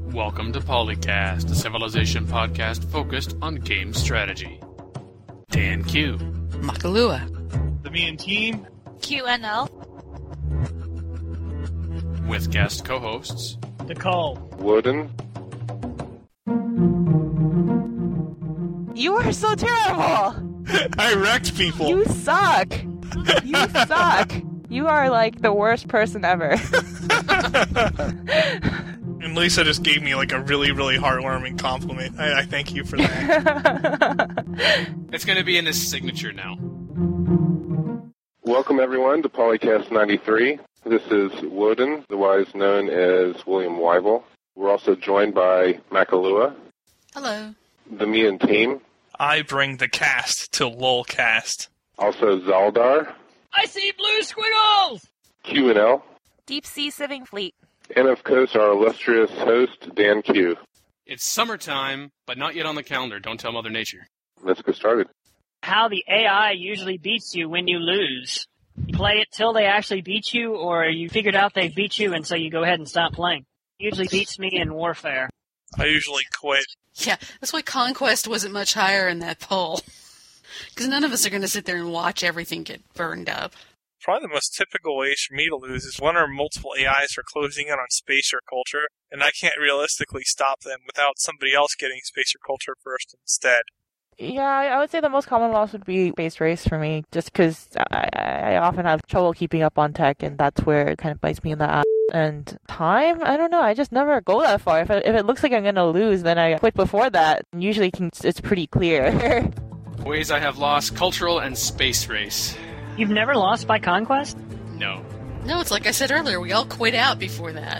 Welcome to Polycast, a Civilization podcast focused on game strategy. Dan Q. Makalua. The Me and Team. QNL. With guest co-hosts Nicole. Wooden. You are so terrible! I wrecked people. You suck! You suck! You are like the worst person ever. And Lisa just gave me like a really, really heartwarming compliment. I thank you for that. It's going to be in his signature now. Welcome everyone to Polycast 93. This is Wooden, otherwise known as William Weibel. We're also joined by Makalua. Hello. The Me and Team. I bring the cast to Lolcast. Also Zaldar. I see blue squiggles! QNL. Deep Sea Sieving Fleet. And of course our illustrious host, Dan Q. It's summertime, but not yet on the calendar. Don't tell Mother Nature. Let's get started. How the AI usually beats you when you lose. You play it till they actually beat you, or you figured out they beat you and so you go ahead and stop playing. Usually beats me in Warfare. I usually quit. Yeah, that's why Conquest wasn't much higher in that poll. Because none of us are going to sit there and watch everything get burned up. Probably the most typical ways for me to lose is one or multiple AIs are closing in on space or culture, and I can't realistically stop them without somebody else getting space or culture first instead. Yeah, I would say the most common loss would be base race for me, just because I often have trouble keeping up on tech, and that's where it kind of bites me in the ass. And time? I don't know, I just never go that far. If it looks like I'm going to lose, then I quit before that. Usually it's pretty clear. Ways I have lost: cultural and space race. You've never lost by Conquest? No. No, it's like I said earlier, we all quit out before that.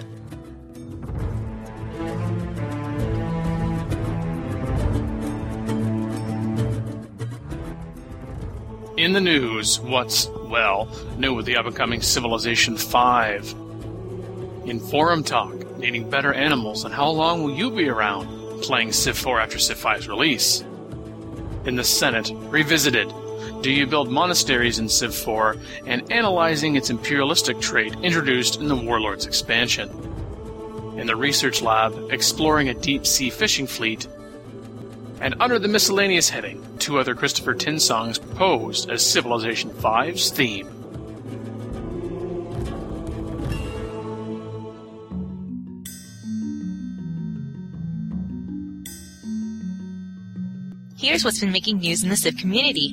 In the news, what's, new with the up-and-coming Civilization 5? In forum talk, needing better animals and how long will you be around playing Civ 4 after Civ 5's release? In the Senate, revisited. Do you build monasteries in Civ 4 and analyzing its imperialistic trait introduced in the Warlords expansion? In the research lab, exploring a deep-sea fishing fleet. And under the miscellaneous heading, 2 other Christopher Tin songs proposed as Civilization 5's theme. Here's what's been making news in the Civ community.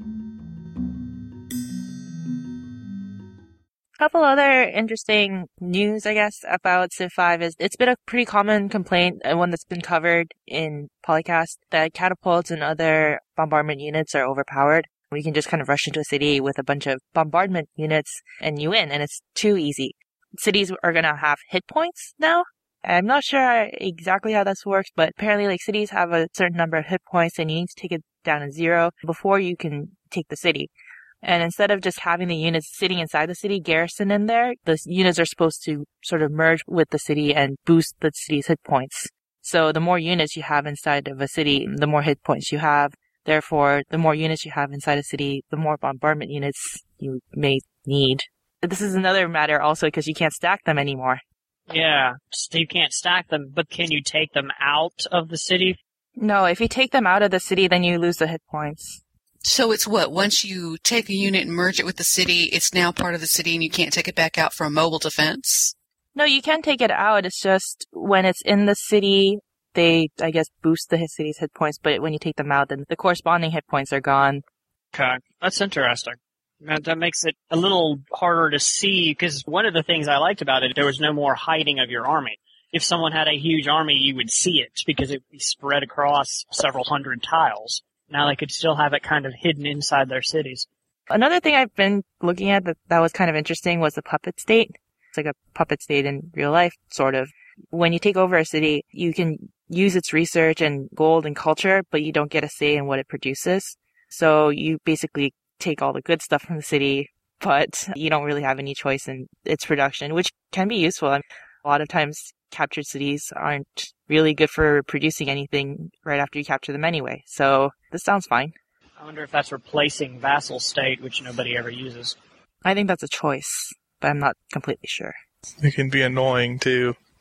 A couple other interesting news, I guess, about Civ 5 is it's been a pretty common complaint, and one that's been covered in Polycast, that catapults and other bombardment units are overpowered. We can just kind of rush into a city with a bunch of bombardment units and you win, and it's too easy. Cities are going to have hit points now. I'm not sure exactly how this works, but apparently like cities have a certain number of hit points and you need to take it down to 0 before you can take the city. And instead of just having the units sitting inside the city, garrison in there, the units are supposed to sort of merge with the city and boost the city's hit points. So the more units you have inside of a city, the more hit points you have. Therefore, the more units you have inside a city, the more bombardment units you may need. This is another matter also because you can't stack them anymore. Yeah, so you can't stack them, but can you take them out of the city? No, if you take them out of the city, then you lose the hit points. So it's what? Once you take a unit and merge it with the city, it's now part of the city and you can't take it back out for a mobile defense? No, you can take it out. It's just when it's in the city, they, I guess, boost the city's hit points. But when you take them out, then the corresponding hit points are gone. Okay, that's interesting. That makes it a little harder to see, because one of the things I liked about it, there was no more hiding of your army. If someone had a huge army, you would see it, because it would be spread across several hundred tiles. Now they could still have it kind of hidden inside their cities. Another thing I've been looking at that was kind of interesting was the puppet state. It's like a puppet state in real life, sort of. When you take over a city, you can use its research and gold and culture, but you don't get a say in what it produces. So you basically take all the good stuff from the city, but you don't really have any choice in its production, which can be useful. I mean, a lot of times captured cities aren't really good for producing anything right after you capture them anyway. So this sounds fine. I wonder if that's replacing vassal state, which nobody ever uses. I think that's a choice, but I'm not completely sure. It can be annoying, too.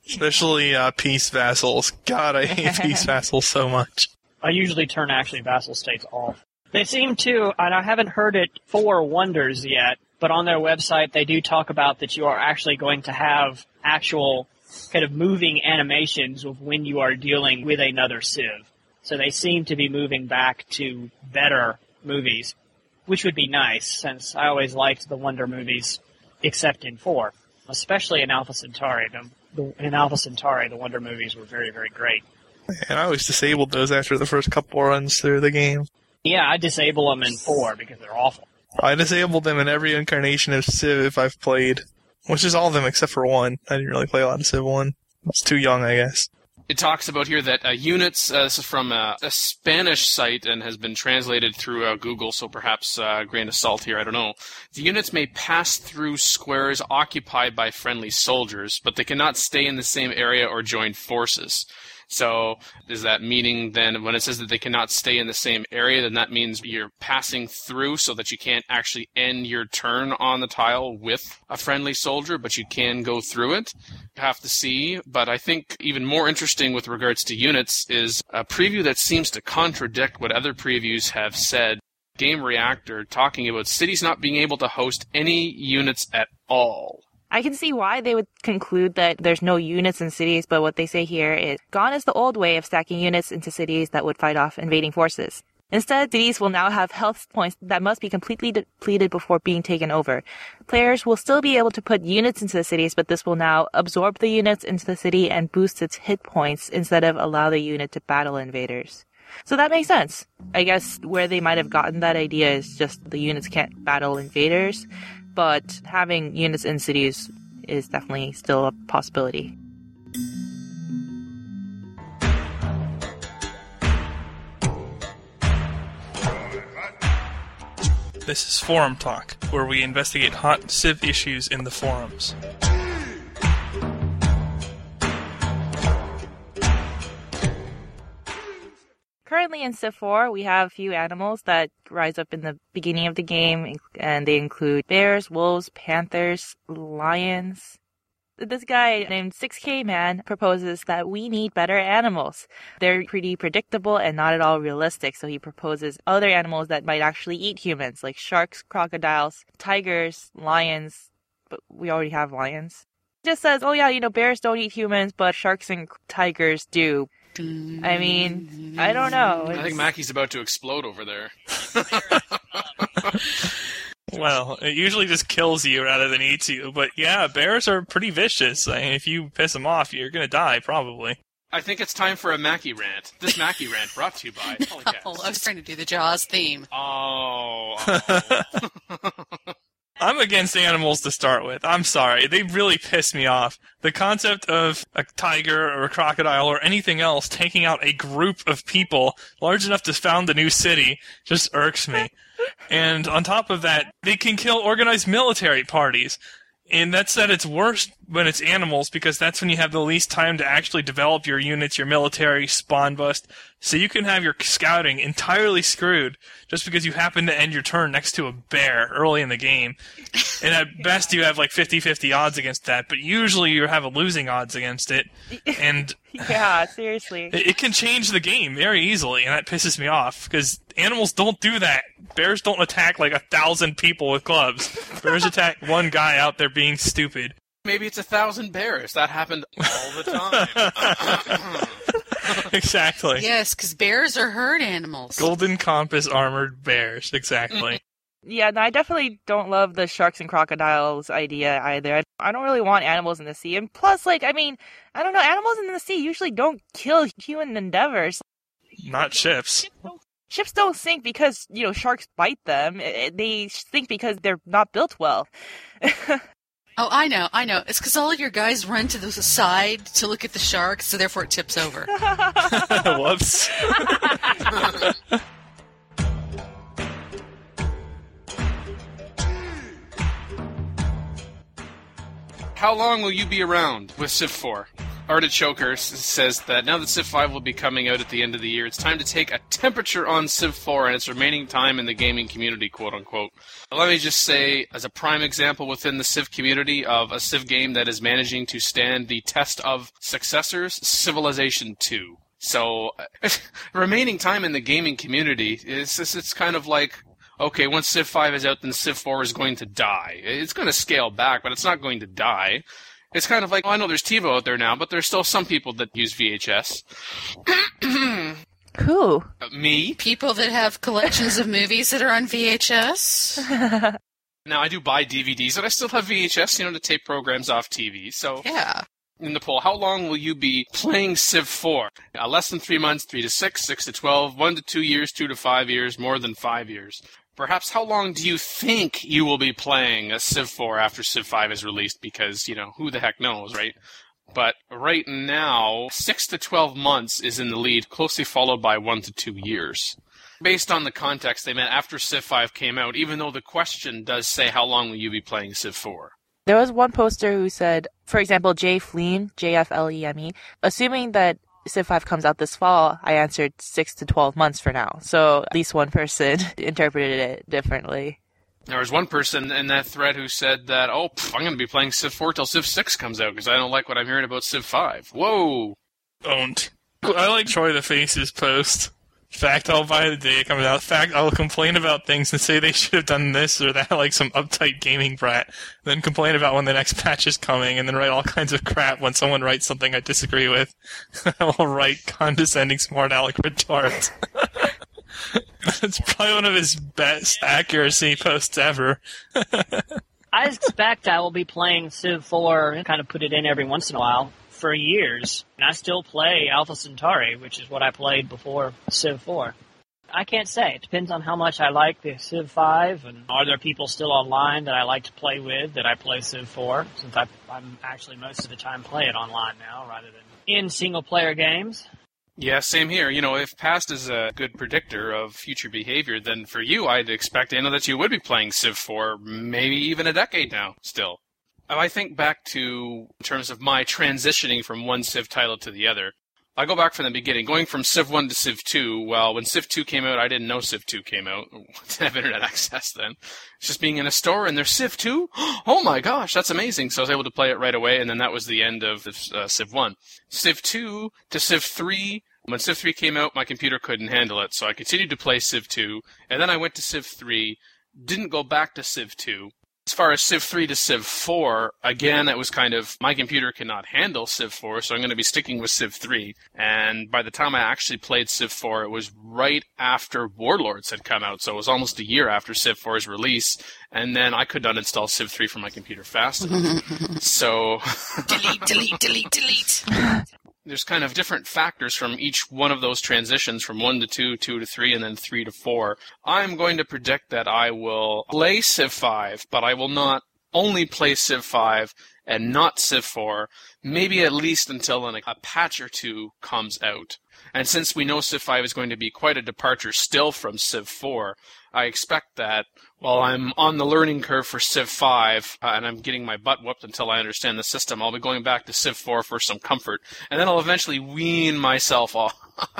Especially peace vassals. God, I hate peace vassals so much. I usually turn actually vassal states off. They seem to, and I haven't heard it for Wonders yet, but on their website they do talk about that you are actually going to have actual kind of moving animations of when you are dealing with another Civ. So they seem to be moving back to better movies, which would be nice, since I always liked the Wonder movies, except in 4, especially in Alpha Centauri. In Alpha Centauri, the Wonder movies were very, very great. And I always disabled those after the first couple runs through the game. Yeah, I disable them in 4 because they're awful. I disabled them in every incarnation of Civ I've played, which is all of them except for 1. I didn't really play a lot of Civ 1. I was too young, I guess. It talks about here that units, this is from a Spanish site and has been translated through Google, so perhaps a grain of salt here, I don't know. The units may pass through squares occupied by friendly soldiers, but they cannot stay in the same area or join forces. So is that meaning then when it says that they cannot stay in the same area, then that means you're passing through so that you can't actually end your turn on the tile with a friendly soldier, but you can go through it? You have to see. But I think even more interesting with regards to units is a preview that seems to contradict what other previews have said. Game Reactor talking about cities not being able to host any units at all. I can see why they would conclude that there's no units in cities, but what they say here is, gone is the old way of stacking units into cities that would fight off invading forces. Instead, cities will now have health points that must be completely depleted before being taken over. Players will still be able to put units into the cities, but this will now absorb the units into the city and boost its hit points instead of allow the unit to battle invaders. So that makes sense. I guess where they might have gotten that idea is just the units can't battle invaders, but having units in cities is definitely still a possibility. This is Forum Talk, where we investigate hot Civ issues in the forums. Currently in Civ 4, we have a few animals that rise up in the beginning of the game, and they include bears, wolves, panthers, lions. This guy named 6K Man proposes that we need better animals. They're pretty predictable and not at all realistic, so he proposes other animals that might actually eat humans, like sharks, crocodiles, tigers, lions, but we already have lions. He just says, oh yeah, bears don't eat humans, but sharks and tigers do. I mean, I don't know. I think Mackie's about to explode over there. Well, it usually just kills you rather than eats you. But yeah, bears are pretty vicious. I mean, if you piss them off, you're going to die, probably. I think it's time for a Mackie rant. This Mackie rant brought to you by Polycast. Oh, I was trying to do the Jaws theme. Oh. I'm against animals to start with. I'm sorry. They really piss me off. The concept of a tiger or a crocodile or anything else taking out a group of people large enough to found a new city just irks me. And on top of that, they can kill organized military parties. And that's at its worst when it's animals, because that's when you have the least time to actually develop your units, your military, spawn bust. So you can have your scouting entirely screwed just because you happen to end your turn next to a bear early in the game. And at best you have like 50-50 odds against that, but usually you have a losing odds against it. And yeah, seriously. It can change the game very easily, and that pisses me off, because animals don't do that. Bears don't attack like 1,000 people with clubs. Bears attack one guy out there being stupid. Maybe it's 1,000 bears. That happened all the time. Exactly. Yes, because bears are herd animals. Golden Compass armored bears, exactly. Yeah, no, I definitely don't love the sharks and crocodiles idea either. I don't really want animals in the sea. And plus, I don't know, animals in the sea usually don't kill human endeavors. Not ships. Ships don't sink because, sharks bite them. They sink because they're not built well. Oh, I know. It's because all of your guys run to the side to look at the shark, so therefore it tips over. Whoops. How long will you be around with Civ 4? Artichoker says that now that Civ 5 will be coming out at the end of the year, it's time to take a temperature on Civ 4 and its remaining time in the gaming community, quote-unquote. Let me just say, as a prime example within the Civ community of a Civ game that is managing to stand the test of successors, Civilization 2. So, remaining time in the gaming community, it's kind of like, okay, once Civ 5 is out, then Civ 4 is going to die. It's going to scale back, but it's not going to die. It's kind of like, I know there's TiVo out there now, but there's still some people that use VHS. Who? Me. People that have collections of movies that are on VHS. Now, I do buy DVDs, and I still have VHS, to tape programs off TV. So, Yeah. in the poll, how long will you be playing Civ 4? Less than 3 months, 3 to 6, 6 to 12, 1 to 2 years, 2 to 5 years, more than 5 years. Perhaps how long do you think you will be playing a Civ 4 after Civ 5 is released? Because, who the heck knows, right? But right now, 6 to 12 months is in the lead, closely followed by 1 to 2 years. Based on the context, they meant after Civ 5 came out, even though the question does say how long will you be playing Civ 4? There was one poster who said, for example, Jay Fleme, Jfleme, assuming that Civ 5 comes out this fall, I answered 6 to 12 months for now. So at least one person interpreted it differently. There was one person in that thread who said that, I'm going to be playing Civ 4 till Civ 6 comes out because I don't like what I'm hearing about Civ 5. Whoa! Owned. I like Troy the Face's post. Fact, I'll buy the day it comes out. Fact, I'll complain about things and say they should have done this or that like some uptight gaming brat. Then complain about when the next patch is coming and then write all kinds of crap when someone writes something I disagree with. I'll write condescending smart aleck retard. That's probably one of his best accuracy posts ever. I expect I will be playing Civ 4 and kind of put it in every once in a while for years. And I still play Alpha Centauri, which is what I played before Civ 4. I can't say. It depends on how much I like the Civ 5, and are there people still online that I like to play with that I play Civ 4, since I'm actually most of the time play it online now rather than in single-player games. Yeah, same here. If past is a good predictor of future behavior, then for you, I'd expect that you would be playing Civ 4 maybe even a decade now, still. I think back to, in terms of my transitioning from one Civ title to the other, I go back from the beginning, going from Civ 1 to Civ 2. Well, when Civ 2 came out, I didn't know Civ 2 came out. I didn't have internet access then. It's just being in a store, and there's Civ 2? Oh my gosh, that's amazing. So I was able to play it right away, and then that was the end of Civ 1. Civ 2 to Civ 3. When Civ 3 came out, my computer couldn't handle it, so I continued to play Civ 2, and then I went to Civ 3, didn't go back to Civ 2. As far as Civ 3 to Civ 4, again, it was kind of, my computer cannot handle Civ 4, so I'm going to be sticking with Civ 3. And by the time I actually played Civ 4, it was right after Warlords had come out, so it was almost a year after Civ 4's release, and then I could not install Civ 3 from my computer fast enough. So... delete. There's kind of different factors from each one of those transitions from 1 to 2, 2 to 3, and then 3 to 4. I'm going to predict that I will play Civ 5, but I will not only play Civ 5 and not Civ 4, maybe at least until a patch or two comes out. And since we know Civ 5 is going to be quite a departure still from Civ 4, I expect that while I'm on the learning curve for Civ 5 and I'm getting my butt whooped until I understand the system, I'll be going back to Civ 4 for some comfort. And then I'll eventually wean myself off.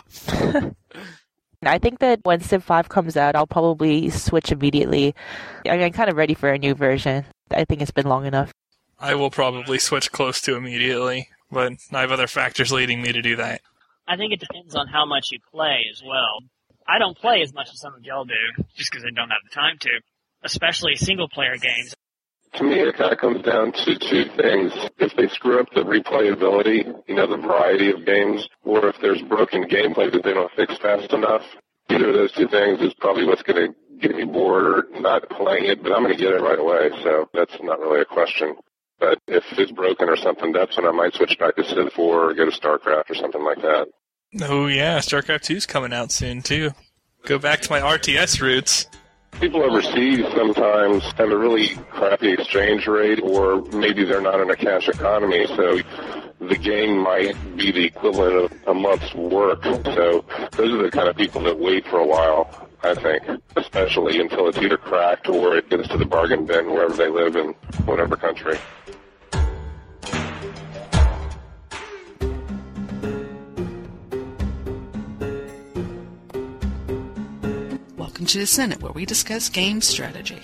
I think that when Civ 5 comes out, I'll probably switch immediately. I'm kind of ready for a new version. I think it's been long enough. I will probably switch close to immediately, but I have other factors leading me to do that. I think it depends on how much you play as well. I don't play as much as some of y'all do, just because I don't have the time to, especially single-player games. To me, it kind of comes down to two things. If they screw up the replayability, the variety of games, or if there's broken gameplay that they don't fix fast enough. Either of those two things is probably what's going to get me bored or not playing it, but I'm going to get it right away, so that's not really a question. But if it's broken or something, that's when I might switch back to Civ 4 or go to StarCraft or something like that. Oh yeah, StarCraft 2's coming out soon too. Go back to my RTS roots. People overseas sometimes have a really crappy exchange rate, or maybe they're not in a cash economy, so the game might be the equivalent of a month's work. So those are the kind of people that wait for a while, I think, especially until it's either cracked or it gets to the bargain bin wherever they live in whatever country. to the Senate, where we discuss game strategy.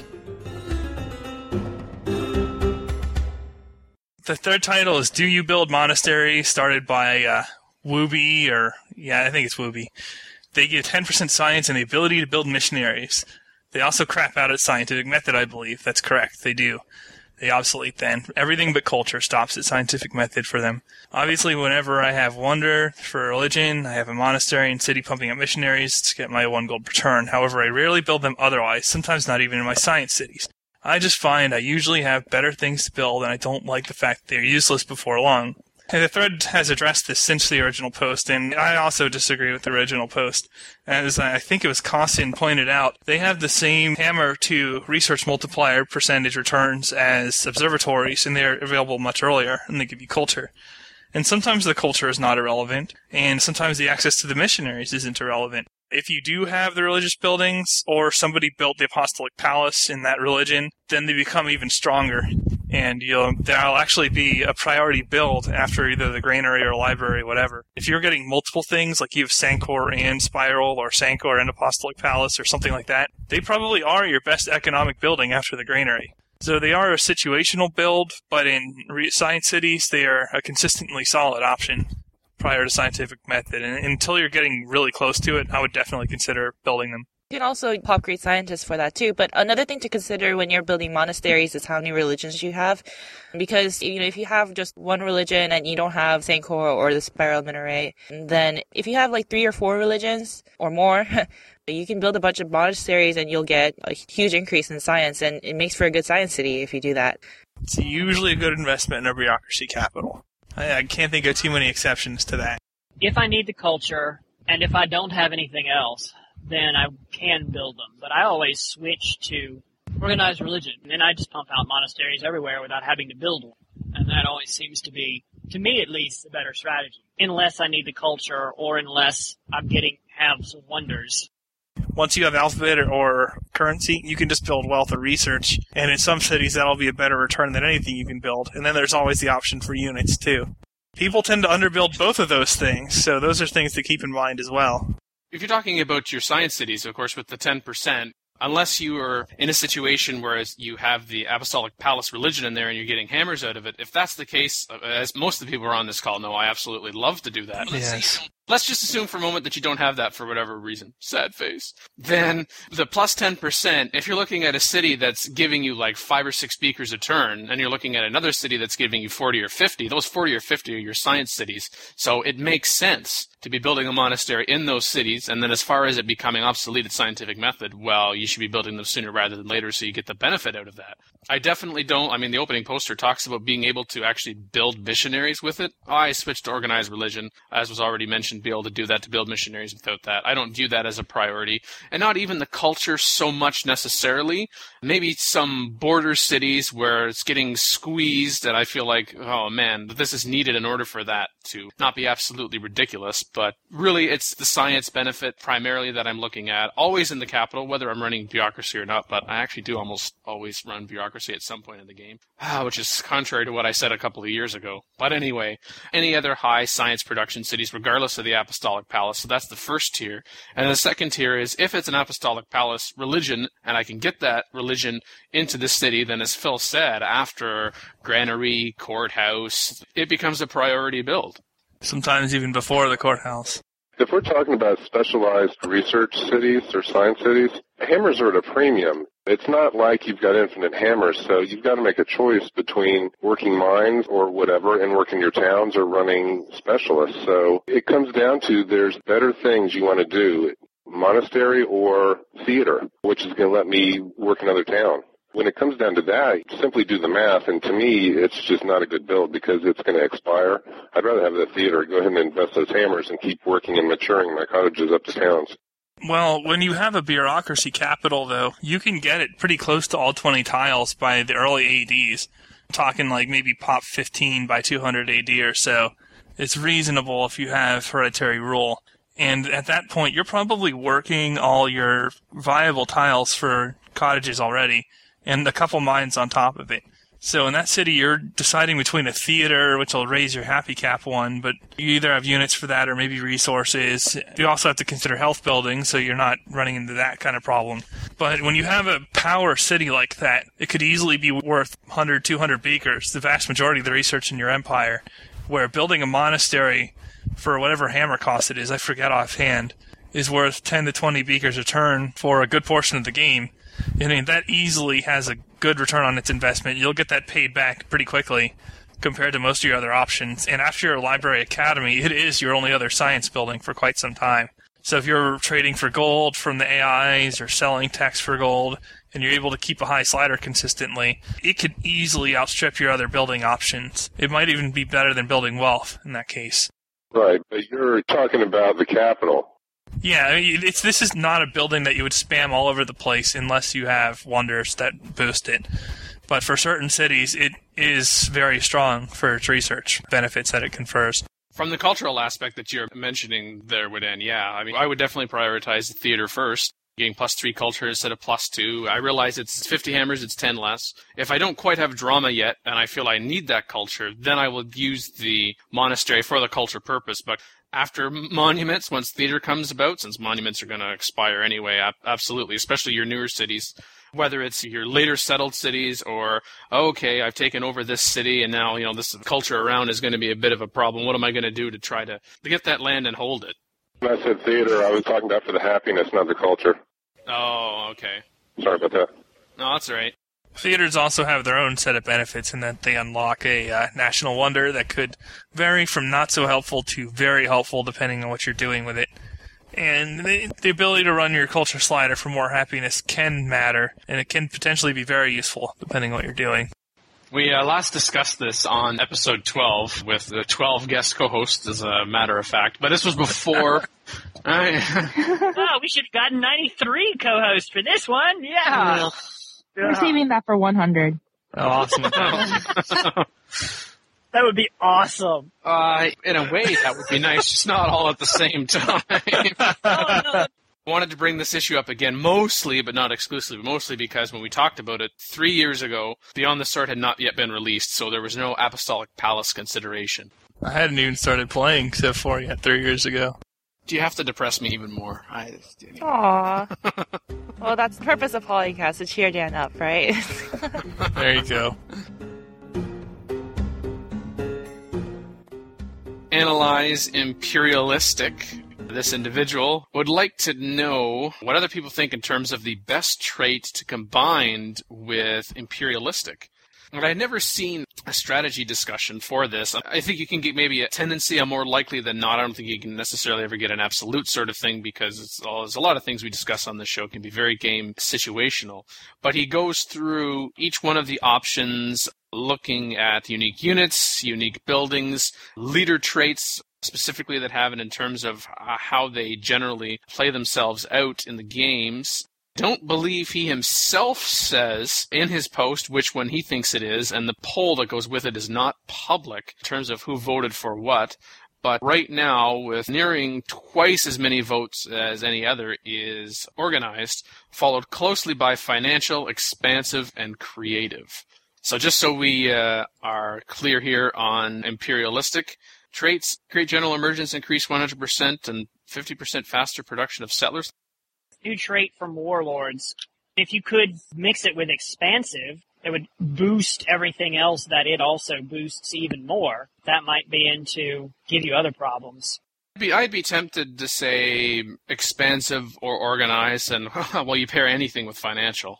The third title is Do You Build Monasteries, started by Wooby, I think it's Wooby. They get 10% science and the ability to build missionaries. They also crap out at scientific method, I believe. That's correct, they do. They obsolete then. Everything but culture stops at scientific method for them. Obviously, whenever I have wonder for religion, I have a monastery and city pumping up missionaries to get my 1 gold return. However, I rarely build them otherwise, sometimes not even in my science cities. I just find I usually have better things to build, and I don't like the fact that they're useless before long. And the thread has addressed this since the original post, and I also disagree with the original post. As I think it was Costin pointed out, they have the same hammer to research multiplier percentage returns as observatories, and they're available much earlier, and they give you culture. And sometimes the culture is not irrelevant, and sometimes the access to the missionaries isn't irrelevant. If you do have the religious buildings, or somebody built the apostolic palace in that religion, then they become even stronger. And there'll actually be a priority build after either the granary or library, whatever. If you're getting multiple things, like you have Sancor and Spiral, or Sancor and Apostolic Palace, or something like that, they probably are your best economic building after the granary. So they are a situational build, but in science cities, they are a consistently solid option prior to scientific method. And until you're getting really close to it, I would definitely consider building them. You can also pop great scientists for that too. But another thing to consider when you're building monasteries is how many religions you have. Because, if you have just one religion and you don't have Sancor or the Spiral Minaret, then if you have like 3 or 4 religions or more, you can build a bunch of monasteries and you'll get a huge increase in science. And it makes for a good science city if you do that. It's usually a good investment in a bureaucracy capital. I can't think of too many exceptions to that. If I need the culture, and if I don't have anything else, then I can build them. But I always switch to organized religion, and then I just pump out monasteries everywhere without having to build one. And that always seems to be, to me at least, a better strategy. Unless I need the culture, or unless I'm getting halves of wonders. Once you have alphabet or currency, you can just build wealth or research, and in some cities that'll be a better return than anything you can build. And then there's always the option for units, too. People tend to underbuild both of those things, so those are things to keep in mind as well. If you're talking about your science cities, of course, with the 10%, unless you are in a situation where you have the Apostolic Palace religion in there and you're getting hammers out of it, if that's the case, as most of the people who are on this call know, I absolutely love to do that. Yes. Let's just assume for a moment that you don't have that for whatever reason. Sad face. Then the plus 10%, if you're looking at a city that's giving you like 5 or 6 beakers a turn, and you're looking at another city that's giving you 40 or 50, those 40 or 50 are your science cities. So it makes sense to be building a monastery in those cities, and then as far as it becoming obsolete at scientific method, well, you should be building them sooner rather than later so you get the benefit out of that. I definitely don't. I mean, the opening poster talks about being able to actually build missionaries with it. I switched to organized religion, as was already mentioned, be able to do that, to build missionaries without that. I don't view that as a priority. And not even the culture so much necessarily. Maybe some border cities where it's getting squeezed and I feel like, oh man, this is needed in order for that to not be absolutely ridiculous. But really, it's the science benefit primarily that I'm looking at. Always in the capital, whether I'm running bureaucracy or not, but I actually do almost always run bureaucracy at some point in the game, which is contrary to what I said a couple of years ago. But anyway, any other high science production cities, regardless of the Apostolic Palace, so that's the first tier. And the second tier is if it's an Apostolic Palace religion, and I can get that religion into the city, then as Phil said, after granary, courthouse, it becomes a priority build. Sometimes even before the courthouse. If we're talking about specialized research cities or science cities, hammers are at a premium. It's not like you've got infinite hammers, so you've got to make a choice between working mines or whatever and working your towns or running specialists. So it comes down to there's better things you want to do, monastery or theater, which is going to let me work another town. When it comes down to that, simply do the math, and to me, it's just not a good build because it's going to expire. I'd rather have the theater, go ahead and invest those hammers and keep working and maturing my cottages up to towns. Well, when you have a bureaucracy capital, though, you can get it pretty close to all 20 tiles by the early ADs. I'm talking like maybe pop 15 by 200 AD or so. It's reasonable if you have hereditary rule. And at that point, you're probably working all your viable tiles for cottages already, and a couple mines on top of it. So in that city, you're deciding between a theater, which will raise your happy cap 1, but you either have units for that or maybe resources. You also have to consider health buildings, so you're not running into that kind of problem. But when you have a power city like that, it could easily be worth 100, 200 beakers, the vast majority of the research in your empire, where building a monastery for whatever hammer cost it is, I forget offhand, is worth 10 to 20 beakers a turn for a good portion of the game. I mean, that easily has a good return on its investment. You'll get that paid back pretty quickly compared to most of your other options. And after your library academy, it is your only other science building for quite some time. So if you're trading for gold from the AIs or selling text for gold, and you're able to keep a high slider consistently, it could easily outstrip your other building options. It might even be better than building wealth in that case. Right, but you're talking about the capital. Yeah, this is not a building that you would spam all over the place unless you have wonders that boost it. But for certain cities, it is very strong for its research benefits that it confers. From the cultural aspect that you're mentioning there, Widen, yeah, I mean, I would definitely prioritize the theater first, getting +3 culture instead of +2. I realize it's 50 hammers, it's 10 less. If I don't quite have drama yet, and I feel I need that culture, then I will use the monastery for the culture purpose. But after monuments, once theater comes about, since monuments are going to expire anyway, absolutely, especially your newer cities, whether it's your later settled cities or, okay, I've taken over this city and now, this culture around is going to be a bit of a problem. What am I going to do to try to get that land and hold it? When I said theater, I was talking about for the happiness, not the culture. Oh, okay. Sorry about that. No, that's all right. Theaters also have their own set of benefits in that they unlock a national wonder that could vary from not so helpful to very helpful depending on what you're doing with it. And the ability to run your culture slider for more happiness can matter, and it can potentially be very useful depending on what you're doing. We last discussed this on episode 12 with the 12 guest co-hosts, as a matter of fact, but this was before... Oh, we should have gotten 93 co-hosts for this one. Yeah. We're saving that for 100. Oh, awesome. That would be awesome. In a way, that would be nice, just not all at the same time. I wanted to bring this issue up again, mostly, but not exclusively, mostly because when we talked about it 3 years ago, Beyond the Sword had not yet been released, so there was no Apostolic Palace consideration. I hadn't even started playing except for 3 years ago. Do you have to depress me even more? Aww. Well, that's the purpose of Polycast, to cheer Dan up, right? There you go. Analyze imperialistic. This individual would like to know what other people think in terms of the best trait to combine with imperialistic. And I've never seen a strategy discussion for this. I think you can get maybe a tendency, more likely than not. I don't think you can necessarily ever get an absolute sort of thing because there's a lot of things we discuss on this show can be very game situational. But he goes through each one of the options, looking at unique units, unique buildings, leader traits, specifically that have it in terms of how they generally play themselves out in the games. Don't believe he himself says in his post which one he thinks it is, and the poll that goes with it is not public in terms of who voted for what. But right now, with nearing twice as many votes as any other, is organized, followed closely by financial, expansive, and creative. So just so we are clear here on imperialistic traits, create general emergence, increase 100% and 50% faster production of settlers. New trait from Warlords. If you could mix it with expansive, it would boost everything else that it also boosts even more. That might be to give you other problems. I'd be tempted to say expansive or organized, and well, you pair anything with financial.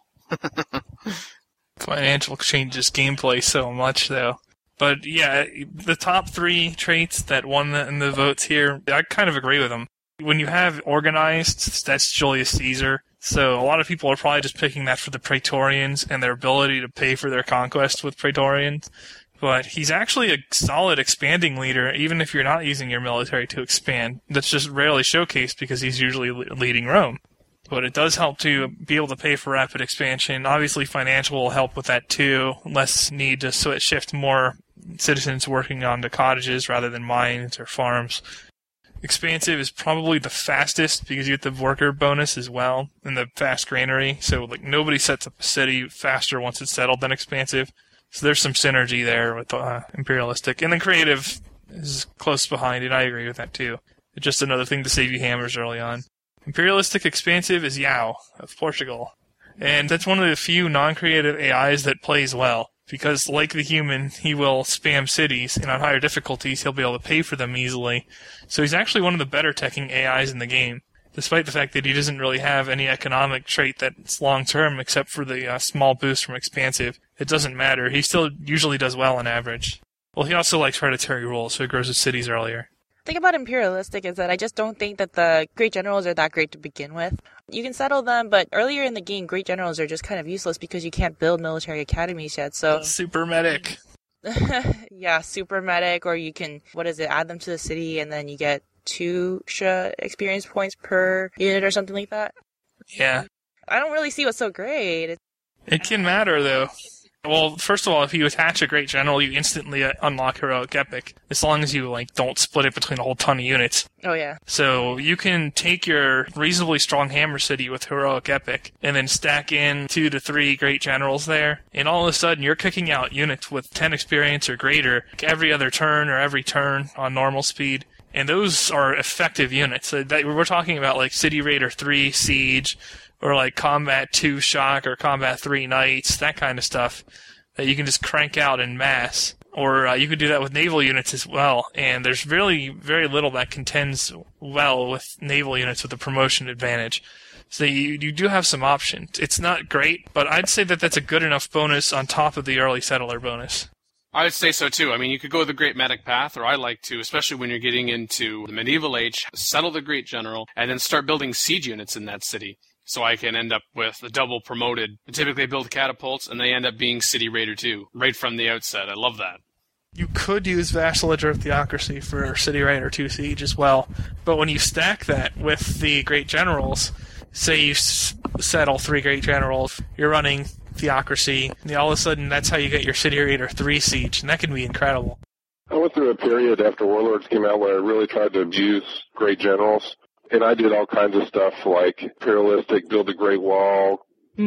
Financial changes gameplay so much, though. But yeah, the top 3 traits that won in the votes here, I kind of agree with them. When you have organized, that's Julius Caesar. So a lot of people are probably just picking that for the Praetorians and their ability to pay for their conquest with Praetorians. But he's actually a solid expanding leader, even if you're not using your military to expand. That's just rarely showcased because he's usually leading Rome. But it does help to be able to pay for rapid expansion. Obviously, financial will help with that too. Less need to shift more citizens working on the cottages rather than mines or farms. Expansive is probably the fastest because you get the worker bonus as well and the fast granary. So nobody sets up a city faster once it's settled than expansive. So there's some synergy there with Imperialistic. And then Creative is close behind it. I agree with that too. It's just another thing to save you hammers early on. Imperialistic Expansive is Yao of Portugal. And that's one of the few non-creative AIs that plays well. Because, like the human, he will spam cities, and on higher difficulties, he'll be able to pay for them easily. So he's actually one of the better teching AIs in the game, despite the fact that he doesn't really have any economic trait that's long-term, except for the small boost from Expansive. It doesn't matter. He still usually does well on average. Well, he also likes hereditary rule, so he grows his cities earlier. The thing about Imperialistic is that I just don't think that the Great Generals are that great to begin with. You can settle them, but earlier in the game, Great Generals are just kind of useless because you can't build military academies yet, so... Super Medic. Yeah, Super Medic, or you can, add them to the city, and then you get 2 SHA experience points per unit or something like that. Yeah. I don't really see what's so great. It can matter, though. Well, first of all, if you attach a Great General, you instantly unlock Heroic Epic, as long as you don't split it between a whole ton of units. Oh, yeah. So you can take your reasonably strong Hammer City with Heroic Epic, and then stack in 2 to 3 Great Generals there, and all of a sudden you're kicking out units with 10 experience or greater every other turn or every turn on normal speed. And those are effective units. So we're talking about City Raider 3 Siege, or Combat 2 Shock or Combat 3 Knights, that kind of stuff that you can just crank out in mass. Or you could do that with naval units as well, and there's really very little that contends well with naval units with a promotion advantage. So you do have some options. It's not great, but I'd say that that's a good enough bonus on top of the early settler bonus. I would say so too. I mean, you could go the Great Medic path, or I like to, especially when you're getting into the medieval age, settle the Great General, and then start building siege units in that city. So I can end up with a double promoted. And typically I build catapults, and they end up being City Raider 2, right from the outset. I love that. You could use Vassalage or Theocracy for City Raider 2 Siege as well, but when you stack that with the Great Generals, say you settle 3 Great Generals, you're running Theocracy, and all of a sudden that's how you get your City Raider 3 Siege, and that can be incredible. I went through a period after Warlords came out where I really tried to abuse Great Generals. And I did all kinds of stuff like Imperialistic, build a Great Wall,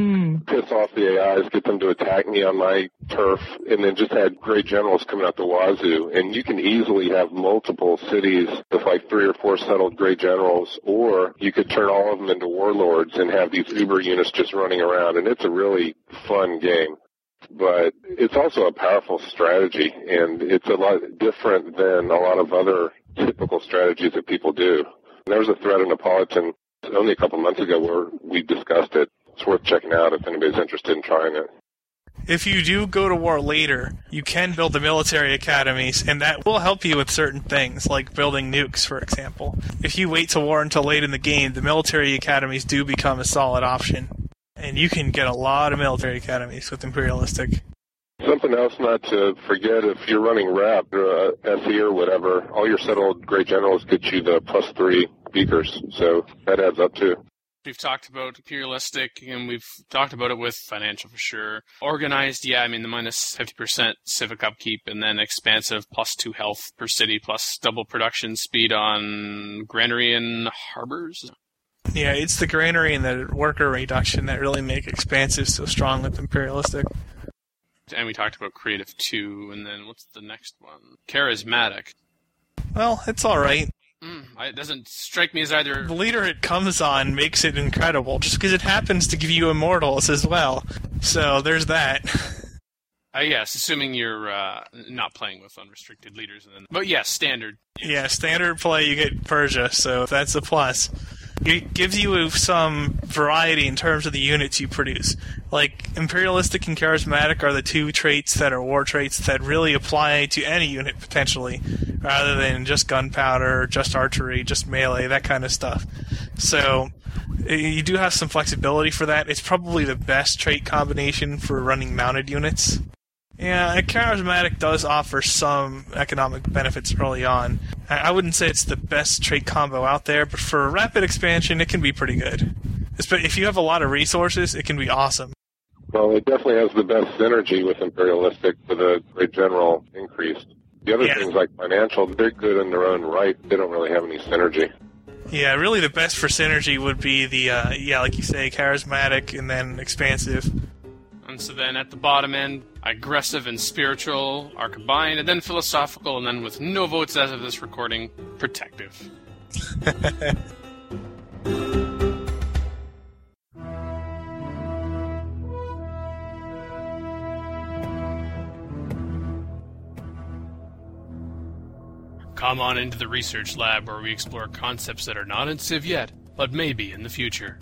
piss off the AIs, get them to attack me on my turf, and then just had Great Generals coming out the wazoo. And you can easily have multiple cities with 3 or 4 settled Great Generals, or you could turn all of them into Warlords and have these Uber units just running around. And it's a really fun game. But it's also a powerful strategy, and it's a lot different than a lot of other typical strategies that people do. There was a thread in Neapolitan only a couple months ago where we discussed it. It's worth checking out if anybody's interested in trying it. If you do go to war later, you can build the military academies, and that will help you with certain things, like building nukes, for example. If you wait to war until late in the game, the military academies do become a solid option. And you can get a lot of military academies with Imperialistic. Something else not to forget, if you're running RAP or SE or whatever, all your settled Great Generals get you the +3 beakers, so that adds up too. We've talked about Imperialistic, and we've talked about it with Financial for sure. Organized, yeah, I mean the minus 50% civic upkeep, and then Expansive +2 health per city, plus double production speed on Granary and Harbors. Yeah, it's the Granary and the worker reduction that really make Expansive so strong with Imperialistic. And we talked about Creative 2, and then what's the next one? Charismatic. Well, it's alright. It doesn't strike me as either... The leader it comes on makes it incredible, just because it happens to give you immortals as well. So, there's that. Yes, assuming you're not playing with unrestricted leaders. But yes, standard. Yeah, standard play, you get Persia, so that's a plus. It gives you some variety in terms of the units you produce. Like, Imperialistic and Charismatic are the 2 traits that are war traits that really apply to any unit, potentially, rather than just gunpowder, just archery, just melee, that kind of stuff. So, you do have some flexibility for that. It's probably the best trait combination for running mounted units. Yeah, Charismatic does offer some economic benefits early on. I wouldn't say it's the best trait combo out there, but for rapid expansion, it can be pretty good. If you have a lot of resources, it can be awesome. Well, it definitely has the best synergy with Imperialistic for the Great General increased. The other things like Financial, they're good in their own right. They don't really have any synergy. Yeah, really the best for synergy would be the, like you say, Charismatic and then Expansive. And so then at the bottom end, aggressive and spiritual are combined, and then philosophical, and then with no votes as of this recording, protective. Come on into the research lab where we explore concepts that are not in Civ yet, but maybe in the future.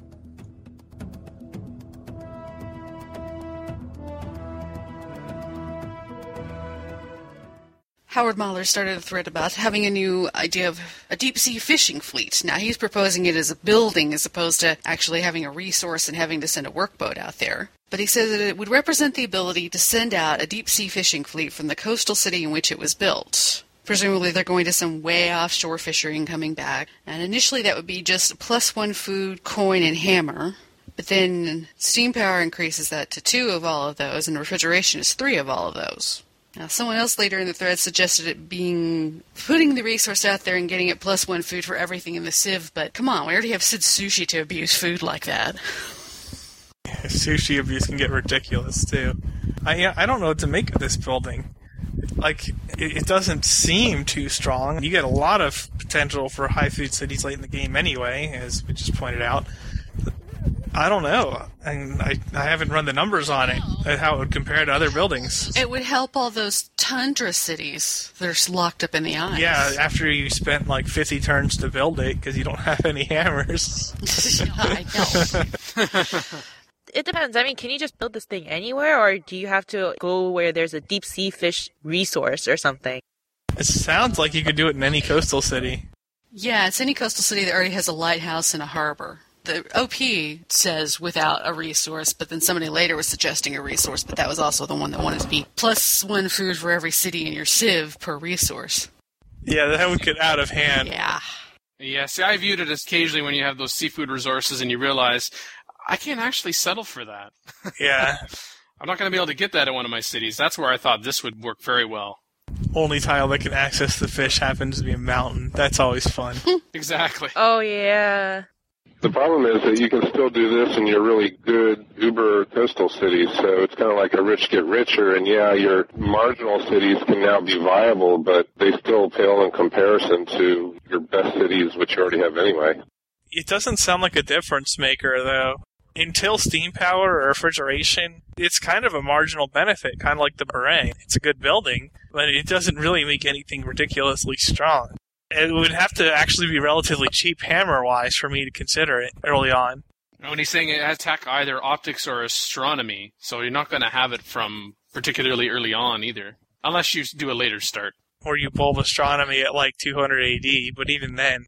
Howard Mahler started a thread about having a new idea of a deep-sea fishing fleet. Now, he's proposing it as a building as opposed to actually having a resource and having to send a workboat out there. But he says that it would represent the ability to send out a deep-sea fishing fleet from the coastal city in which it was built. Presumably they're going to some way offshore fishery and coming back. And initially that would be just +1 food, coin, and hammer. But then steam power increases that to 2 of all of those, and refrigeration is 3 of all of those. Now, someone else later in the thread suggested it being putting the resource out there and getting it +1 food for everything in the Civ, but come on, we already have Sid Sushi to abuse food like that. Sushi abuse can get ridiculous, too. I don't know what to make of this building. Like, it doesn't seem too strong. You get a lot of potential for high food cities late in the game anyway, as we just pointed out. I don't know. I haven't run the numbers on it, how it would compare to other buildings. It would help all those tundra cities that are locked up in the ice. Yeah, after you spent like 50 turns to build it because you don't have any hammers. I know. It depends. I mean, can you just build this thing anywhere, or do you have to go where there's a deep sea fish resource or something? It sounds like you could do it in any coastal city. Yeah, it's any coastal city that already has a lighthouse and a harbor. The OP says without a resource, but then somebody later was suggesting a resource, but that was also the one that wanted to be +1 food for every city in your Civ per resource. Yeah, that would get out of hand. Yeah. Yeah, see, I viewed it as occasionally when you have those seafood resources and you realize, I can't actually settle for that. Yeah. I'm not going to be able to get that in one of my cities. That's where I thought this would work very well. Only tile that can access the fish happens to be a mountain. That's always fun. Exactly. Oh, yeah. The problem is that you can still do this in your really good uber coastal cities, so it's kind of like a rich get richer, and yeah, your marginal cities can now be viable, but they still pale in comparison to your best cities, which you already have anyway. It doesn't sound like a difference maker, though. Until steam power or refrigeration, it's kind of a marginal benefit, kind of like the Beret. It's a good building, but it doesn't really make anything ridiculously strong. It would have to actually be relatively cheap hammer-wise for me to consider it early on. When he's saying it has tech either optics or astronomy, so you're not going to have it from particularly early on either, unless you do a later start. Or you bulb astronomy at like 200 AD, but even then.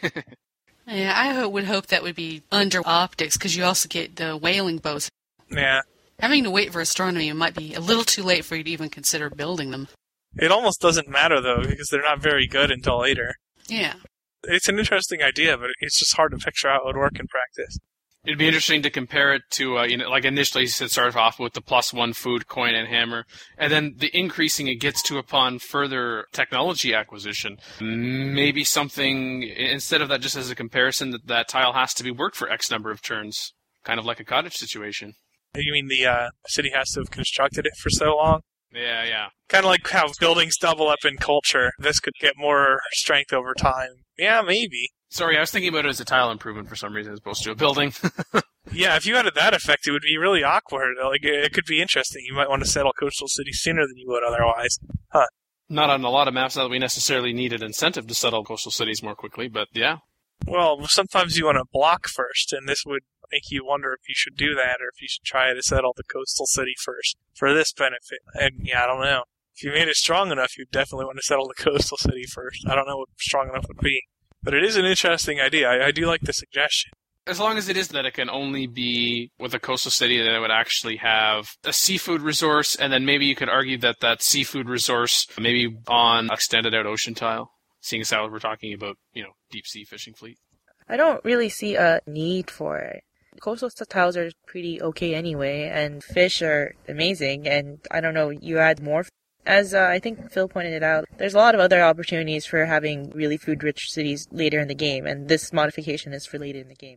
Yeah, I would hope that would be under optics, because you also get the whaling boats. Yeah. Having to wait for astronomy might be a little too late for you to even consider building them. It almost doesn't matter, though, because they're not very good until later. Yeah. It's an interesting idea, but it's just hard to picture how it would work in practice. It'd be interesting to compare it to, like initially he said start off with the +1 food, coin, and hammer, and then the increasing it gets to upon further technology acquisition. Maybe something, instead of that just as a comparison, that tile has to be worked for X number of turns, kind of like a cottage situation. You mean the city has to have constructed it for so long? Yeah. Kind of like how buildings double up in culture. This could get more strength over time. Yeah, maybe. Sorry, I was thinking about it as a tile improvement for some reason as opposed to a building. Yeah, if you added that effect, it would be really awkward. Like, it could be interesting. You might want to settle coastal cities sooner than you would otherwise. Huh. Not on a lot of maps that we necessarily need an incentive to settle coastal cities more quickly, but yeah. Well, sometimes you want to block first, and this would make you wonder if you should do that or if you should try to settle the coastal city first for this benefit. And yeah, I don't know. If you made it strong enough, you'd definitely want to settle the coastal city first. I don't know what strong enough would be. But it is an interesting idea. I do like the suggestion. As long as it is that it can only be with a coastal city that it would actually have a seafood resource, and then maybe you could argue that that seafood resource maybe on extended out ocean tile, seeing as how we're talking about, deep sea fishing fleet. I don't really see a need for it. Coastal tiles are pretty okay anyway, and fish are amazing, and I don't know, you add more. As I think Phil pointed it out, there's a lot of other opportunities for having really food-rich cities later in the game, and this modification is for later in the game.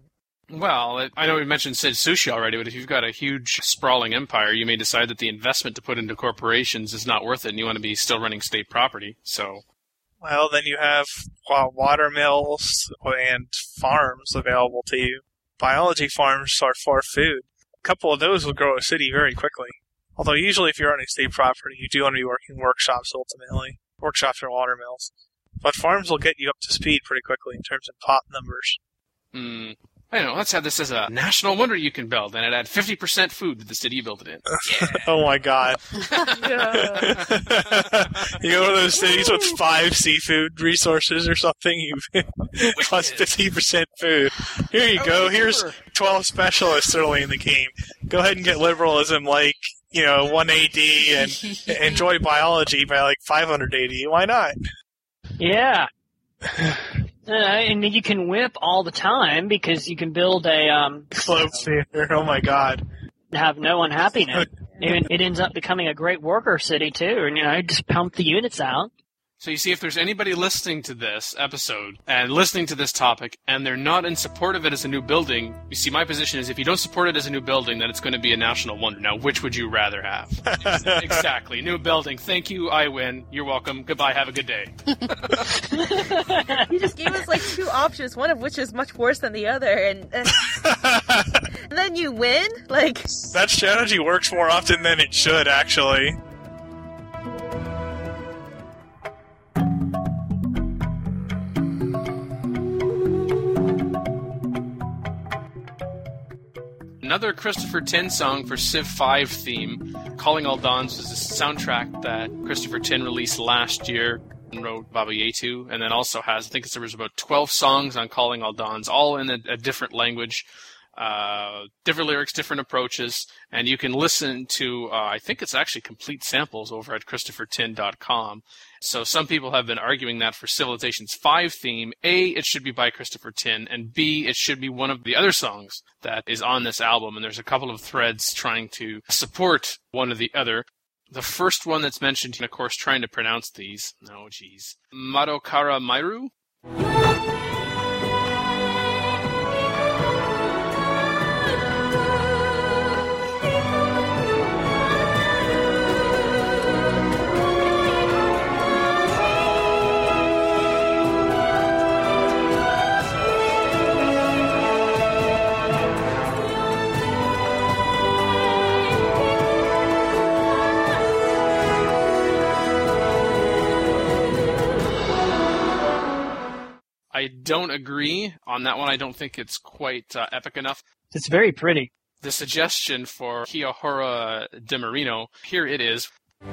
Well, I know we mentioned Sid Sushi already, but if you've got a huge sprawling empire, you may decide that the investment to put into corporations is not worth it, and you want to be still running state property. So, Well, then you have water mills and farms available to you. Biology farms are for food. A couple of those will grow a city very quickly. Although usually if you're on a state property, you do want to be working workshops ultimately. Workshops or water mills. But farms will get you up to speed pretty quickly in terms of pot numbers. I don't know, let's have this as a national wonder you can build, and it add 50% food to the city you build it in. Oh my god. You go to those cities with 5 seafood resources or something, you plus 50% food. Here you go, here's 12 specialists early in the game. Go ahead and get liberalism like, 1 AD and enjoy biology by like 500 AD. Why not? Yeah. And you can whip all the time because you can build a Globe theater, oh my god. have no unhappiness. It ends up becoming a great worker city too, and just pump the units out. So you see, if there's anybody listening to this episode and listening to this topic and they're not in support of it as a new building, you see, my position is if you don't support it as a new building, then it's going to be a national wonder. Now, which would you rather have? Exactly. New building. Thank you. I win. You're welcome. Goodbye. Have a good day. You just gave us like 2 options, one of which is much worse than the other, and then you win? Like, That strategy works more often than it should, actually. Another Christopher Tin song for Civ 5 theme. Calling All Dawns was a soundtrack that Christopher Tin released last year and wrote Baba Yetu, and then also has, I think there was about 12 songs on Calling All Dawns, all in a different language, different lyrics, different approaches, and you can listen to, I think it's actually complete samples over at ChristopherTin.com. So some people have been arguing that for Civilization's 5 theme, A, it should be by Christopher Tin, and B, it should be one of the other songs that is on this album, and there's a couple of threads trying to support one or the other. The first one that's mentioned, and of course trying to pronounce these, Madokara Mairu? I don't agree on that one. I don't think it's quite epic enough. It's very pretty. The suggestion for Kiyohara DeMarino, here it is.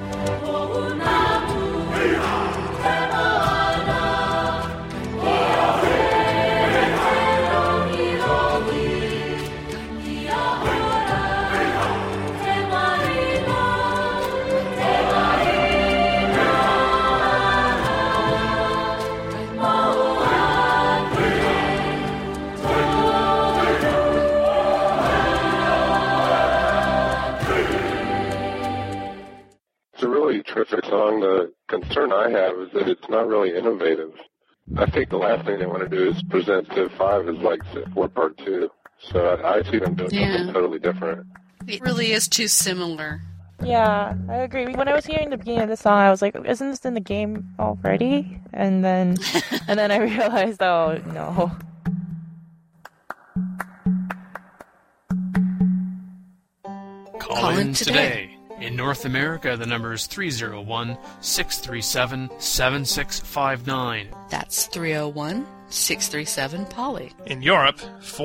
It's a really terrific song. The concern I have is that it's not really innovative. I think the last thing they want to do is present Civ 5 as like Civ 4 Part 2. So I see them doing something totally different. It really is too similar. Yeah, I agree. When I was hearing the beginning of the song, I was like, isn't this in the game already? And then I realized, oh, no. Call in today. In North America, the number is 301-637-7659. That's 301-637-POLY. In Europe,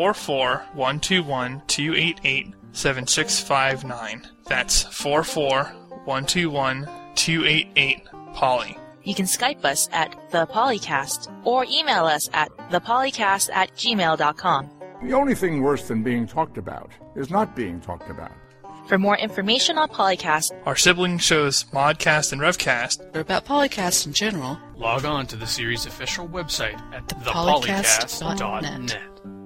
44121-288-7659. That's 44121-288-POLY. You can Skype us at The Polycast or email us at thepolycast@gmail.com. The only thing worse than being talked about is not being talked about. For more information on Polycast, our sibling shows Modcast and Revcast, or about Polycast in general, log on to the series' official website at thepolycast.net.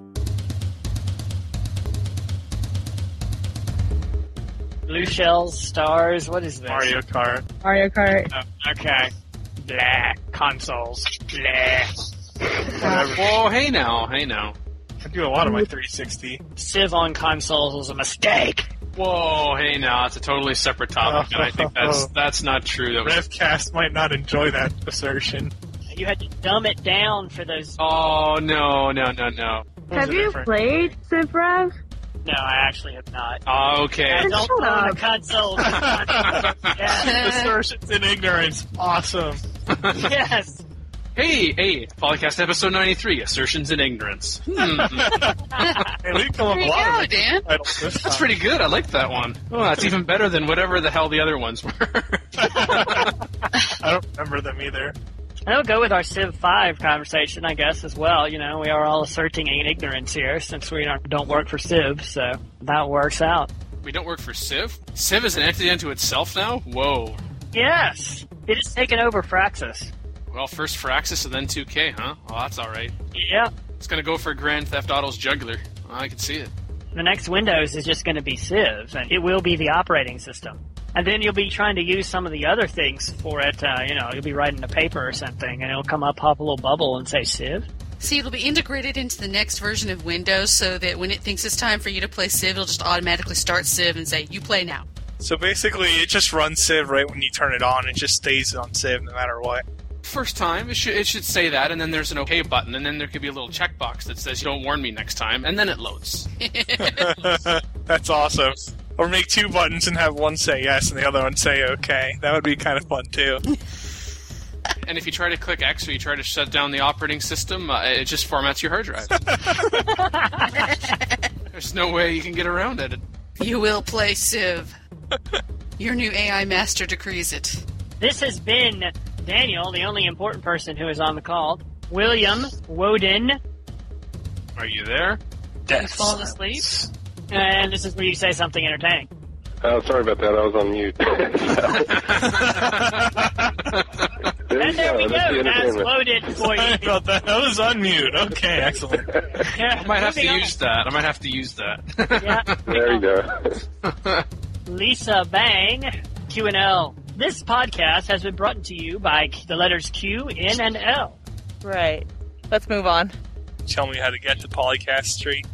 Blue shells, stars, what is this? Mario Kart. Mario Kart. Oh, okay. Blah. Consoles. Blah. Whoa, hey now. I do a lot of my 360. Civ on consoles was a mistake. Whoa, hey now, it's a totally separate topic, and I think that's not true. That was... Revcast might not enjoy that assertion. You had to dumb it down for those. Oh, no. Have you played Civ Rev? No, I actually have not. Okay. I don't own a console. Yes. Assertions in ignorance. Awesome. Yes. Hey, Polycast episode 93, Assertions in Ignorance. Hey, we come up a lot of Dan. titles this That's time. pretty good. I like that one. Oh, that's even better than whatever the hell the other ones were. I don't remember them either. I'll go with our Civ 5 conversation, I guess, as well. You know, we are all asserting ignorance here since we don't work for Civ, so that works out. We don't work for Civ? Civ is an entity unto itself now? Whoa. Yes! It has taken over Fraxis. Well, first Firaxis and then 2K, huh? Well, that's alright. Yeah. It's gonna go for Grand Theft Auto's Juggler. Well, I can see it. The next Windows is just going to be Civ, and it will be the operating system. And then you'll be trying to use some of the other things for it. You'll be writing a paper or something, and it'll come up, pop a little bubble, and say Civ. See, it'll be integrated into the next version of Windows so that when it thinks it's time for you to play Civ, it'll just automatically start Civ and say, you play now. So basically, it just runs Civ right when you turn it on. It just stays on Civ no matter what. First time, it should say that, and then there's an OK button, and then there could be a little checkbox that says, don't warn me next time, and then it loads. That's awesome. Or make two buttons and have one say yes and the other one say okay. That would be kind of fun, too. And if you try to click X or you try to shut down the operating system, it just formats your hard drive. There's no way you can get around it. You will play Civ. Your new AI master decrees it. This has been Daniel, the only important person who is on the call. William Woden. Are you there? He's fallen asleep. And this is where you say something entertaining. Sorry about that. I was on mute. And there we That's go. the That's entertainment. loaded for you. I thought that was on mute. Okay, excellent. Yeah, I might have to moving on. use that. I might have to use that. Yeah. There you go. Lisa Bang, Q&L. This podcast has been brought to you by the letters Q, N, and L. Right. Let's move on. Tell me how to get to Polycast Street.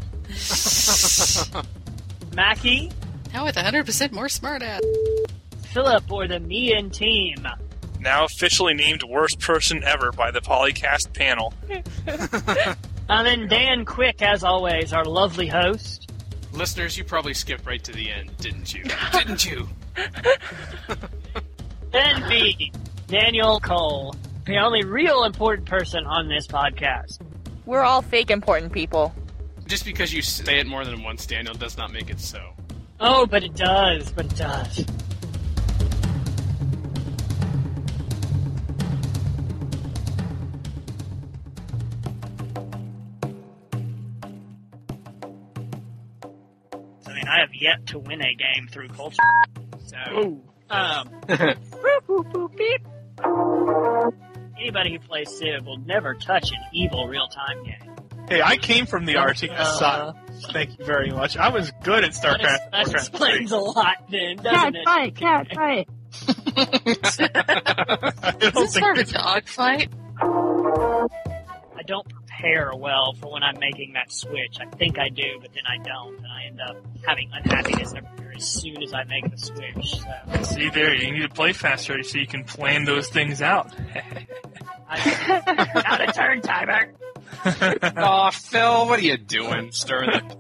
Mackie, Now with 100% more smartass. Philip, or the Me and Team. Now officially named worst person ever by the Polycast panel. And then Dan Quick, as always, our lovely host. Listeners, you probably skipped right to the end, didn't you? Didn't you? Then B, Daniel Cole, the only real important person on this podcast. We're all fake important people. Just because you say it more than once, Daniel, does not make it so. Oh, but it does. I mean, I have yet to win a game through culture. So, anybody who plays Civ will never touch an evil real-time game. Hey, I came from the RTS side. Thank you very much. I was good at StarCraft. That explains a lot, then, Cat doesn't it? fight, cat fight. I don't Is this think part of a it's- dog fight? I don't prepare well for when I'm making that switch. I think I do, but then I don't, and I end up having unhappiness everywhere as soon as I make the switch. So See there, you need to play faster so you can plan those things out. out of turn timer. Aw, Phil, what are you doing? Stirring the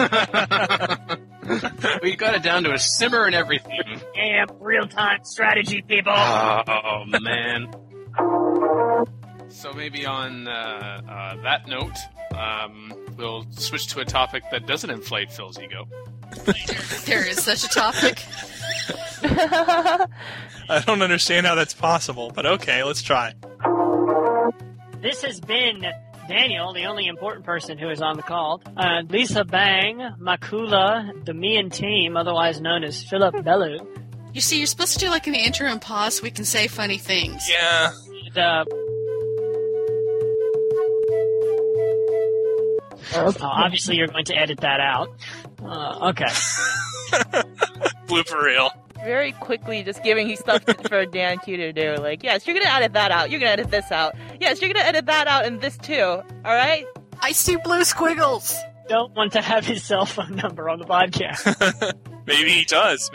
pot. We got it down to a simmer and everything. Yeah, real-time strategy, people. Oh, man. So maybe on that note, we'll switch to a topic that doesn't inflate Phil's ego. There is such a topic. I don't understand how that's possible, but okay, let's try. This has been Daniel, the only important person who is on the call. Lisa Bang, Makula, the Me and Team, otherwise known as Philip Bellew. You see, you're supposed to do like an interim pause so we can say funny things. Yeah. And, obviously, you're going to edit that out. Okay. Blooper reel. Very quickly just giving you stuff for Dan Q to do. Like, yes, you're gonna edit that out. You're gonna edit this out. Yes, you're gonna edit that out and this too. Alright? I see blue squiggles. Don't want to have his cell phone number on the podcast. Maybe he does.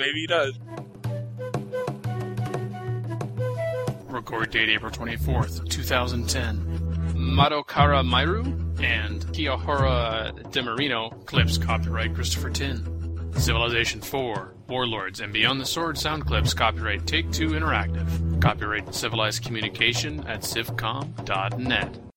Record date April 24th, 2010. Madokara Mairu and Kiyohara Demarino. Clips copyright Christopher Tin. Civilization 4, Warlords and Beyond the Sword sound clips copyright Take-Two Interactive. Copyright Civilized Communication at civcom.net.